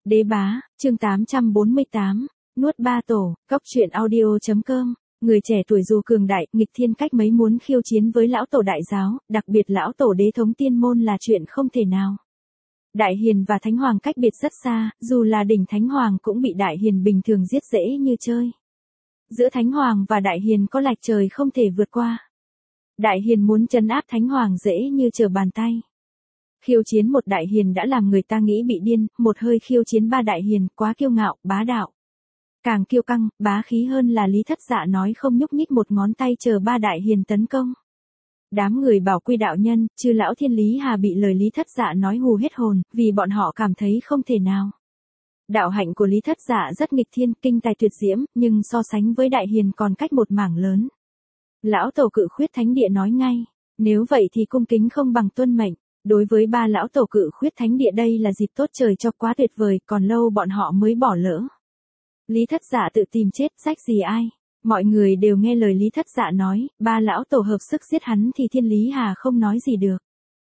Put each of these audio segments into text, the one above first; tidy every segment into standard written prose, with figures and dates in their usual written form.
Đế bá, chương 848, nuốt ba tổ, cóc truyện audio.com. Người trẻ tuổi dù cường đại, nghịch thiên cách mấy muốn khiêu chiến với lão tổ đại giáo, đặc biệt lão tổ đế thống tiên môn là chuyện không thể nào. Đại hiền và thánh hoàng cách biệt rất xa, dù là đỉnh thánh hoàng cũng bị đại hiền bình thường giết dễ như chơi. Giữa thánh hoàng và đại hiền có lệch trời không thể vượt qua. Đại hiền muốn trấn áp thánh hoàng dễ như trở bàn tay. Khiêu chiến một đại hiền đã làm người ta nghĩ bị điên, một hơi khiêu chiến ba đại hiền, quá kiêu ngạo, bá đạo. Càng kiêu căng, bá khí hơn là Lý Thất Dạ nói không nhúc nhích một ngón tay chờ ba đại hiền tấn công. Đám người bảo quy đạo nhân, chư lão thiên Lý Hà bị lời Lý Thất Dạ nói hù hết hồn, vì bọn họ cảm thấy không thể nào. Đạo hạnh của Lý Thất Dạ rất nghịch thiên, kinh tài tuyệt diễm, nhưng so sánh với đại hiền còn cách một mảng lớn. Lão tổ Cự Khuyết Thánh Địa nói ngay, nếu vậy thì cung kính không bằng tuân mệnh. Đối với ba lão tổ Cự Khuyết Thánh Địa đây là dịp tốt trời cho quá tuyệt vời, còn lâu bọn họ mới bỏ lỡ. Lý Thất Dạ tự tìm chết, rách gì ai. Mọi người đều nghe lời Lý Thất Dạ nói, ba lão tổ hợp sức giết hắn thì thiên Lý Hà không nói gì được.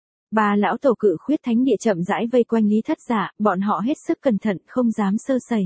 Ba lão tổ Cự Khuyết Thánh Địa chậm rãi vây quanh Lý Thất Dạ, bọn họ hết sức cẩn thận, không dám sơ sẩy.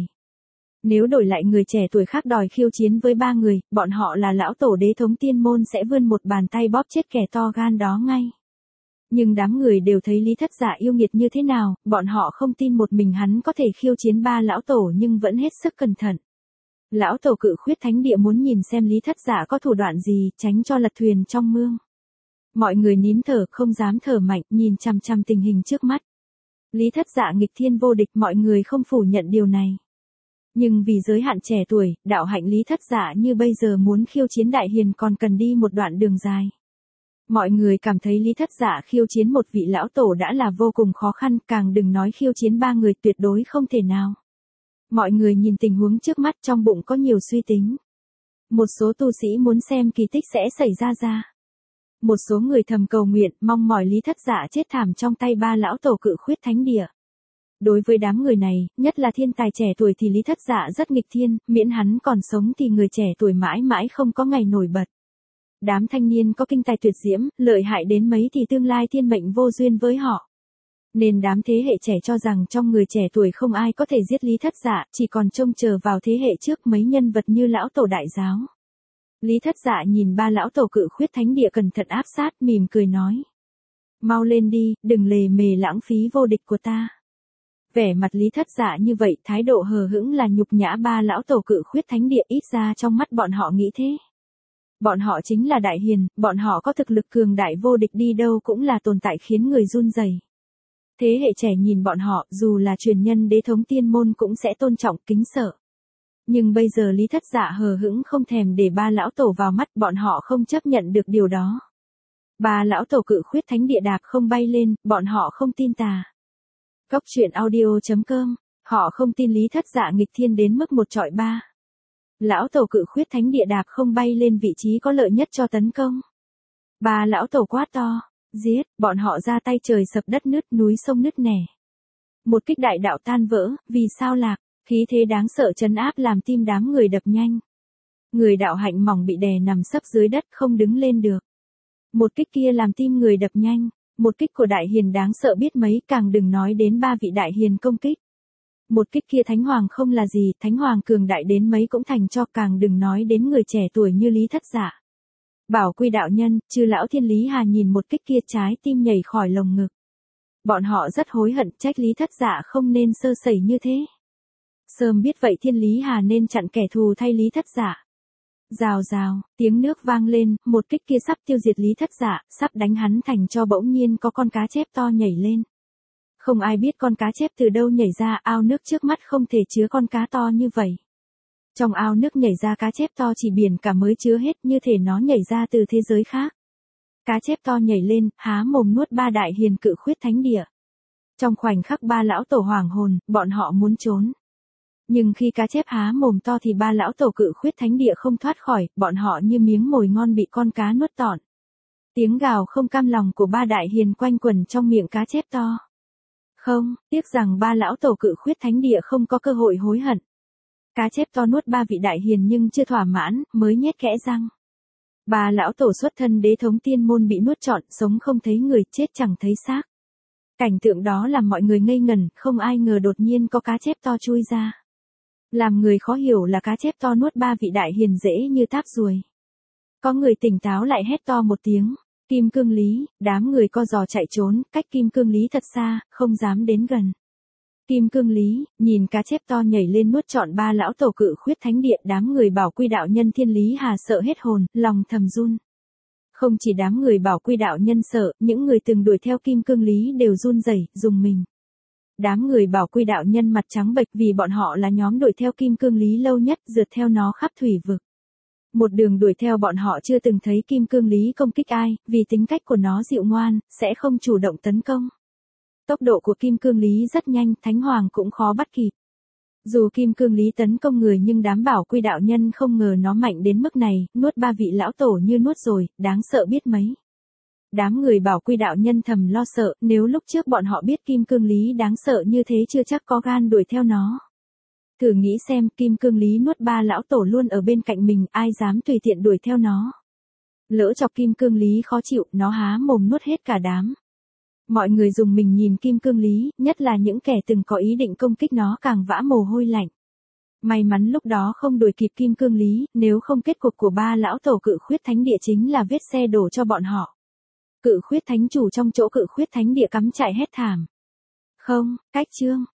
Nếu đổi lại người trẻ tuổi khác đòi khiêu chiến với ba người, bọn họ là lão tổ đế thống tiên môn sẽ vươn một bàn tay bóp chết kẻ to gan đó ngay. Nhưng đám người đều thấy Lý Thất Dạ yêu nghiệt như thế nào, bọn họ không tin một mình hắn có thể khiêu chiến ba lão tổ nhưng vẫn hết sức cẩn thận. Lão tổ Cự Khuyết Thánh Địa muốn nhìn xem Lý Thất Dạ có thủ đoạn gì, tránh cho lật thuyền trong mương. Mọi người nín thở, không dám thở mạnh, nhìn chằm chằm tình hình trước mắt. Lý Thất Dạ nghịch thiên vô địch, mọi người không phủ nhận điều này. Nhưng vì giới hạn trẻ tuổi, đạo hạnh Lý Thất Dạ như bây giờ muốn khiêu chiến đại hiền còn cần đi một đoạn đường dài. Mọi người cảm thấy Lý Thất Dạ khiêu chiến một vị lão tổ đã là vô cùng khó khăn, càng đừng nói khiêu chiến ba người, tuyệt đối không thể nào. Mọi người nhìn tình huống trước mắt trong bụng có nhiều suy tính. Một số tu sĩ muốn xem kỳ tích sẽ xảy ra. Một số người thầm cầu nguyện, mong mỏi Lý Thất Dạ chết thảm trong tay ba lão tổ Cự Khuyết Thánh Địa. Đối với đám người này, nhất là thiên tài trẻ tuổi thì Lý Thất Dạ rất nghịch thiên, miễn hắn còn sống thì người trẻ tuổi mãi mãi không có ngày nổi bật. Đám thanh niên có kinh tài tuyệt diễm, lợi hại đến mấy thì tương lai thiên mệnh vô duyên với họ. Nên đám thế hệ trẻ cho rằng trong người trẻ tuổi không ai có thể giết Lý Thất Dạ, chỉ còn trông chờ vào thế hệ trước mấy nhân vật như lão tổ đại giáo. Lý Thất Dạ nhìn ba lão tổ Cự Khuyết Thánh Địa cẩn thận áp sát, mỉm cười nói. Mau lên đi, đừng lề mề lãng phí vô địch của ta. Vẻ mặt Lý Thất Dạ như vậy, thái độ hờ hững là nhục nhã ba lão tổ Cự Khuyết Thánh Địa, ít ra trong mắt bọn họ nghĩ thế. Bọn họ chính là đại hiền, bọn họ có thực lực cường đại vô địch đi đâu cũng là tồn tại khiến người run rẩy. Thế hệ trẻ nhìn bọn họ, dù là truyền nhân đế thống tiên môn cũng sẽ tôn trọng, kính sợ. Nhưng bây giờ Lý Thất Dạ hờ hững không thèm để ba lão tổ vào mắt, bọn họ không chấp nhận được điều đó. Ba lão tổ Cự Khuyết Thánh Địa đạp không bay lên, bọn họ không tin tà. Cóc truyện audio.com, họ không tin Lý Thất Dạ nghịch thiên đến mức một trọi ba. Lão tổ Cự Khuyết Thánh Địa đạp không bay lên vị trí có lợi nhất cho tấn công. Ba lão tổ quát to, giết, bọn họ ra tay trời sập đất nứt, núi sông nứt nẻ. Một kích đại đạo tan vỡ, vì sao lạc, khí thế đáng sợ trấn áp làm tim đám người đập nhanh. Người đạo hạnh mỏng bị đè nằm sấp dưới đất không đứng lên được. Một kích kia làm tim người đập nhanh, một kích của đại hiền đáng sợ biết mấy, càng đừng nói đến ba vị đại hiền công kích. Một kích kia thánh hoàng không là gì, thánh hoàng cường đại đến mấy cũng thành cho, càng đừng nói đến người trẻ tuổi như Lý Thất Dạ. Bảo quy đạo nhân, chư lão thiên Lý Hà nhìn một kích kia trái tim nhảy khỏi lồng ngực. Bọn họ rất hối hận, trách Lý Thất Dạ không nên sơ sẩy như thế. Sớm biết vậy thiên Lý Hà nên chặn kẻ thù thay Lý Thất Dạ. Rào rào, tiếng nước vang lên, một kích kia sắp tiêu diệt Lý Thất Dạ, sắp đánh hắn thành cho, bỗng nhiên có con cá chép to nhảy lên. Không ai biết con cá chép từ đâu nhảy ra, ao nước trước mắt không thể chứa con cá to như vậy. Trong ao nước nhảy ra cá chép to chỉ biển cả mới chứa hết, như thể nó nhảy ra từ thế giới khác. Cá chép to nhảy lên, há mồm nuốt ba đại hiền Cự Khuyết Thánh Địa. Trong khoảnh khắc ba lão tổ hoảng hồn, bọn họ muốn trốn. Nhưng khi cá chép há mồm to thì ba lão tổ Cự Khuyết Thánh Địa không thoát khỏi, bọn họ như miếng mồi ngon bị con cá nuốt trọn. Tiếng gào không cam lòng của ba đại hiền quanh quẩn trong miệng cá chép to. Không, tiếc rằng ba lão tổ Cự Khuyết Thánh Địa không có cơ hội hối hận. Cá chép to nuốt ba vị đại hiền nhưng chưa thỏa mãn, mới nhét kẽ răng. Ba lão tổ xuất thân đế thống tiên môn bị nuốt trọn, sống không thấy người, chết chẳng thấy xác. Cảnh tượng đó làm mọi người ngây ngẩn, không ai ngờ đột nhiên có cá chép to chui ra. Làm người khó hiểu là cá chép to nuốt ba vị đại hiền dễ như táp ruồi. Có người tỉnh táo lại hét to một tiếng, Kim Cương Lý, đám người co giò chạy trốn, cách Kim Cương Lý thật xa, không dám đến gần. Kim Cương Lý, nhìn cá chép to nhảy lên nuốt trọn ba lão tổ Cự Khuyết Thánh Địa, đám người Bảo Quy đạo nhân Thiên Lý Hà sợ hết hồn, lòng thầm run. Không chỉ đám người Bảo Quy đạo nhân sợ, những người từng đuổi theo Kim Cương Lý đều run rẩy, rùng mình. Đám người Bảo Quy đạo nhân mặt trắng bệch vì bọn họ là nhóm đuổi theo Kim Cương Lý lâu nhất, rượt theo nó khắp thủy vực. Một đường đuổi theo bọn họ chưa từng thấy Kim Cương Lý công kích ai, vì tính cách của nó dịu ngoan, sẽ không chủ động tấn công. Tốc độ của Kim Cương Lý rất nhanh, Thánh Hoàng cũng khó bắt kịp. Dù Kim Cương Lý tấn công người nhưng đám Bảo Quy đạo nhân không ngờ nó mạnh đến mức này, nuốt ba vị lão tổ như nuốt rồi, đáng sợ biết mấy. Đám người Bảo Quy đạo nhân thầm lo sợ, nếu lúc trước bọn họ biết Kim Cương Lý đáng sợ như thế chưa chắc có gan đuổi theo nó. Thử nghĩ xem, Kim Cương Lý nuốt ba lão tổ luôn ở bên cạnh mình, ai dám tùy tiện đuổi theo nó. Lỡ chọc Kim Cương Lý khó chịu, nó há mồm nuốt hết cả đám. Mọi người dùng mình nhìn Kim Cương Lý, nhất là những kẻ từng có ý định công kích nó càng vã mồ hôi lạnh. May mắn lúc đó không đuổi kịp Kim Cương Lý, nếu không kết cục của ba lão tổ Cự Khuyết Thánh Địa chính là vết xe đổ cho bọn họ. Cự Khuyết Thánh chủ trong chỗ Cự Khuyết Thánh Địa cắm trại hét thảm. Không, cách chương.